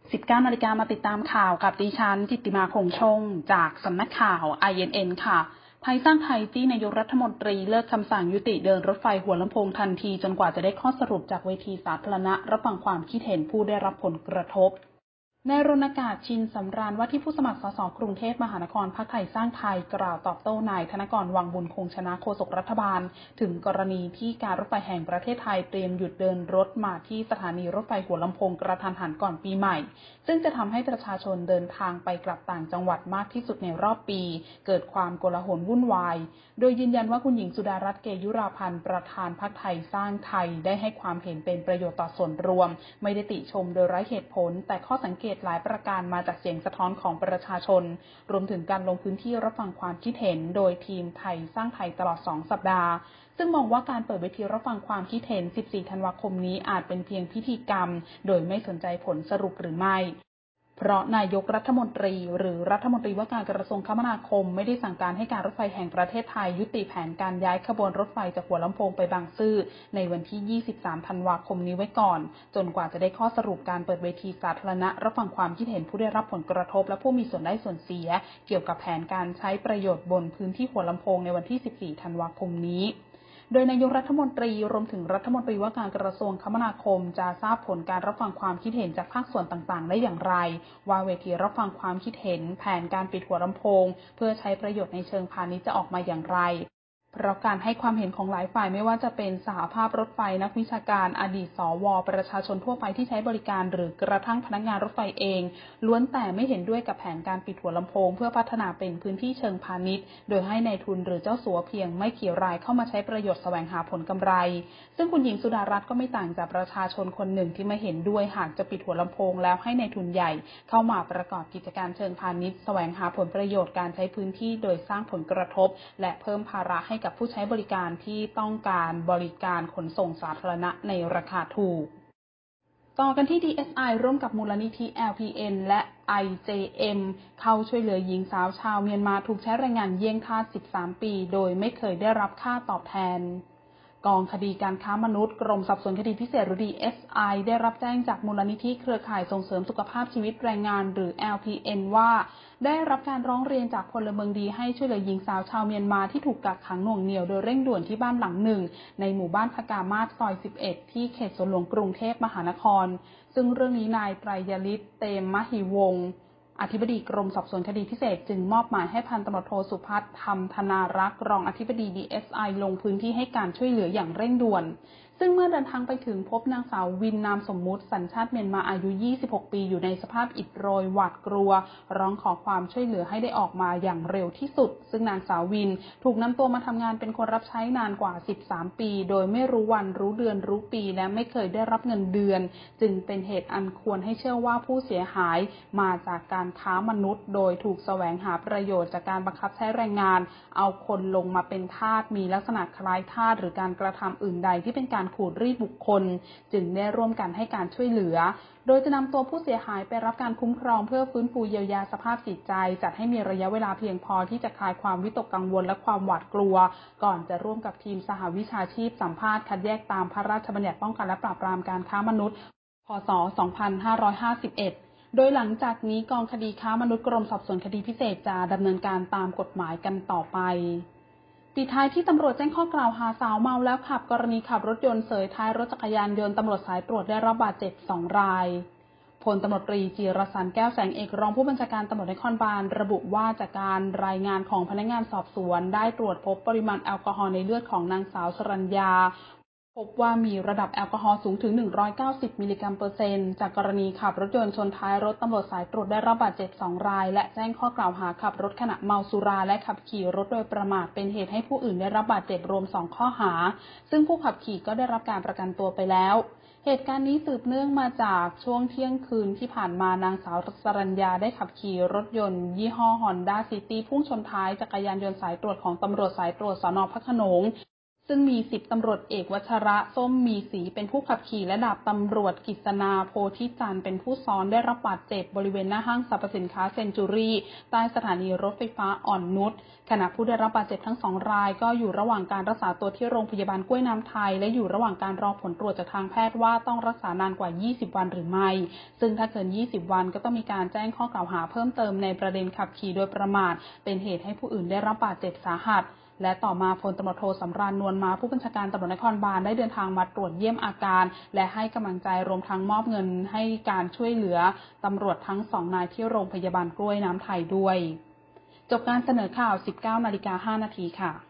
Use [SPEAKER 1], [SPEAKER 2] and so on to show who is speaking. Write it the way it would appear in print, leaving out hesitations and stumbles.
[SPEAKER 1] 19 นาฬิกามาติดตามข่าวกับดิฉันจิตติมาคงชงจากสำนักข่าว INN ค่ะไทยสร้างไทยจี้นายกรัฐมนตรีเลิกคำสั่งยุติเดินรถไฟหัวลำโพงทันทีจนกว่าจะได้ข้อสรุปจากเวทีสาธารณะรับฟังความคิดเห็นผู้ได้รับผลกระทบนายรณกาศชินสำราญว่าที่ผู้สมัครสสกรุงเทพมหานครพรรคไทยสร้างไทยกล่าวตอบโต้นายธนกรวังบุญคงชนะโฆษกรัฐบาลถึงกรณีที่การรถไฟแห่งประเทศไทยเตรียมหยุดเดินรถมาที่สถานีรถไฟหัวลำโพงกระทันหันก่อนปีใหม่ซึ่งจะทำให้ประชาชนเดินทางไปกลับต่างจังหวัดมากที่สุดในรอบปีเกิดความโกลาหลวุ่นวายโดยยืนยันว่าคุณหญิงสุดารัตน์เกยุราพันธ์ประธานพรรคไทยสร้างไทยได้ให้ความเห็นเป็นประโยชน์ต่อส่วนรวมไม่ได้ติชมโดยไร้เหตุผลแต่ข้อสังเกตหลายประการมาจากเสียงสะท้อนของประชาชนรวมถึงการลงพื้นที่รับฟังความคิดเห็นโดยทีมไทยสร้างไทยตลอด2 สัปดาห์ซึ่งมองว่าการเปิดเวทีรับฟังความคิดเห็น 14 ธันวาคมนี้อาจเป็นเพียงพิธีกรรมโดยไม่สนใจผลสรุปหรือไม่เพราะนายกรัฐมนตรีหรือรัฐมนตรีว่าการกระทรวงคมนาคมไม่ได้สั่งการให้การรถไฟแห่งประเทศไทยยุติแผนการย้ายขบวนรถไฟจากหัวลำโพงไปบางซื่อในวันที่ 23 ธันวาคมนี้ไว้ก่อนจนกว่าจะได้ข้อสรุปการเปิดเวทีสาธารณะรับฟังความคิดเห็นผู้ได้รับผลกระทบและผู้มีส่วนได้ส่วนเสียเกี่ยวกับแผนการใช้ประโยชน์บนพื้นที่หัวลำโพงในวันที่ 14 ธันวาคมนี้โดยนายกรัฐมนตรีรวมถึงรัฐมนตรีว่าการกระทรวงคมนาคมจะทราบผลการรับฟังความคิดเห็นจากภาคส่วนต่างๆได้อย่างไรว่าเวทีรับฟังความคิดเห็นแผนการปิดหัวลำโพงเพื่อใช้ประโยชน์ในเชิงพาณิชย์จะออกมาอย่างไรเพราะการให้ความเห็นของหลายฝ่ายไม่ว่าจะเป็นสหภาพรถไฟนักวิชาการอดีตสวประชาชนทั่วไปที่ใช้บริการหรือกระทั่งพนักงานรถไฟเองล้วนแต่ไม่เห็นด้วยกับแผนการปิดหัวลำโพงเพื่อพัฒนาเป็นพื้นที่เชิงพาณิชย์โดยให้นายทุนหรือเจ้าสัวเพียงไม่กี่รายเข้ามาใช้ประโยชน์แสวงหาผลกำไรซึ่งคุณหญิงสุดารัตน์ก็ไม่ต่างจากประชาชนคนหนึ่งที่ไม่เห็นด้วยหากจะปิดหัวลำโพงแล้วให้นายทุนใหญ่เข้ามาประกอบกิจการเชิงพาณิชย์แสวงหาผลประโยชน์การใช้พื้นที่โดยสร้างผลกระทบและเพิ่มภาระให้กับผู้ใช้บริการที่ต้องการบริการขนส่งสาธารณะในราคาถูกต่อกันที่ DSI ร่วมกับมูลนิธิ LPN และ IJM เข้าช่วยเหลือหญิงสาวชาวเมียนมาถูกใช้แรงงานเยี่ยงทาส 13 ปีโดยไม่เคยได้รับค่าตอบแทนกองคดีการค้ามนุษย์กรมสอบสวนคดีพิเศษหรือ DSI ได้รับแจ้งจากมูลนิธิเครือข่ายส่งเสริมสุขภาพชีวิตแรงงานหรือ LPN ว่าได้รับการร้องเรียนจากพลเมืองดีให้ช่วยเหลือหญิงสาวชาวเมียนมาที่ถูกกักขังหน่วงเหนี่ยวโดยเร่งด่วนที่บ้านหลังหนึ่งในหมู่บ้านพกามาศซอย 11 ที่เขตสวนหลวงกรุงเทพมหานครซึ่งเรื่องนี้นายไตรยฤทธิ์เตมมหิวงศ์อธิบดีกรมสอบสวนคดีพิเศษจึงมอบหมายให้พันตำรวจโทสุพัฒน์ธรรมธนารักษ์รองอธิบดี DSI ลงพื้นที่ให้การช่วยเหลืออย่างเร่งด่วนซึ่งเมื่อเดินทางไปถึงพบนางสาววินนามสมมุติสัญชาติเมียนมาอายุ 26 ปีอยู่ในสภาพอิดโรยหวาดกลัวร้องขอความช่วยเหลือให้ได้ออกมาอย่างเร็วที่สุดซึ่งนางสาววินถูกนำตัวมาทำงานเป็นคนรับใช้นานกว่า 13 ปีโดยไม่รู้วันรู้เดือนรู้ปีและไม่เคยได้รับเงินเดือนจึงเป็นเหตุอันควรให้เชื่อว่าผู้เสียหายมาจากการค้ามนุษย์โดยถูกแสวงหาประโยชน์จากการบังคับใช้แรงงานเอาคนลงมาเป็นทาสมีลักษณะคล้ายทาสหรือการกระทำอื่นใดที่เป็นการขูดรีดบุคคลจึงได้ร่วมกันให้การช่วยเหลือโดยจะนำตัวผู้เสียหายไปรับการคุ้มครองเพื่อฟื้นฟูเยียวยาสภาพจิตใจจัดให้มีระยะเวลาเพียงพอที่จะคลายความวิตกกังวลและความหวาดกลัวก่อนจะร่วมกับทีมสหวิชาชีพสัมภาษณ์คัดแยกตามพระราชบัญญัติป้องกันและปราบปรามการค้ามนุษย์ พ.ศ. 2551โดยหลังจากนี้กองคดีค้ามนุษย์กรมสอบสวนคดีพิเศษจะดำเนินการตามกฎหมายกันต่อไปปิดท้ายที่ตำรวจแจ้งข้อกล่าวหาสาวเมาแล้วขับกรณีขับรถยนต์เสยท้ายรถจักรยานยนต์ตำรวจสายตรวจได้รับบาดเจ็บ2 รายพลตำรวจตรีจิรสันต์แก้วแสงเอกรองผู้บัญชาการตำรวจนครบาลระบุว่าจากการรายงานของพนักงานสอบสวนได้ตรวจพบปริมาณแอลกอฮอล์ในเลือดของนางสาวสรัญญาพบว่ามีระดับแอลกอฮอล์สูงถึง190มิลลิกรัมเปอร์เซ็นต์จากกรณีขับรถยนต์ชนท้ายรถตำรวจสายตรวจได้รับบาดเจ็บ2 รายและแจ้งข้อกล่าวหาขับรถขณะเมาสุราและขับขี่รถโดยประมาทเป็นเหตุให้ผู้อื่นได้รับบาดเจ็บรวม2 ข้อหาซึ่งผู้ขับขี่ก็ได้รับการประกันตัวไปแล้วเหตุการณ์นี้สืบเนื่องมาจากช่วงเที่ยงคืนที่ผ่านมานางสาวสรัญญาได้ขับขี่รถยนต์ยี่ห้อ Honda City พุ่งชนท้ายจักรยานยนต์สายตรวจของตำรวจสายตรวจสน.พระโขนงซึ่งมี10ตำรวจเอกวัชระส้มมีศรีเป็นผู้ขับขี่และดาบตำรวจกฤษณาโพธิจันทร์เป็นผู้ซ้อนได้รับบาดเจ็บบริเวณหน้าห้างสรรพสินค้าเซนจูรี่ใต้สถานีรถไฟฟ้าอ่อนนุชขณะผู้ได้รับบาดเจ็บทั้ง2รายก็อยู่ระหว่างการรักษาตัวที่โรงพยาบาลกล้วยน้ำไทยและอยู่ระหว่างการรอผลตรวจจากทางแพทย์ว่าต้องรักษานานกว่า20วันหรือไม่ซึ่งถ้าเกิน20วันก็ต้องมีการแจ้งข้อกล่าวหาเพิ่มเติมในประเด็นขับขี่โดยประมาทเป็นเหตุให้ผู้อื่นได้รับบาดเจ็บสาหัสและต่อมาพลตำรวจโทสำราญนวลมาผู้บัญชาการตำรวจนครบาลได้เดินทางมาตรวจเยี่ยมอาการและให้กำลังใจรวมทั้งมอบเงินให้การช่วยเหลือตำรวจทั้ง2นายที่โรงพยาบาลกล้วยน้ำไทยด้วยจบการเสนอข่าว 19:05 น.ค่ะ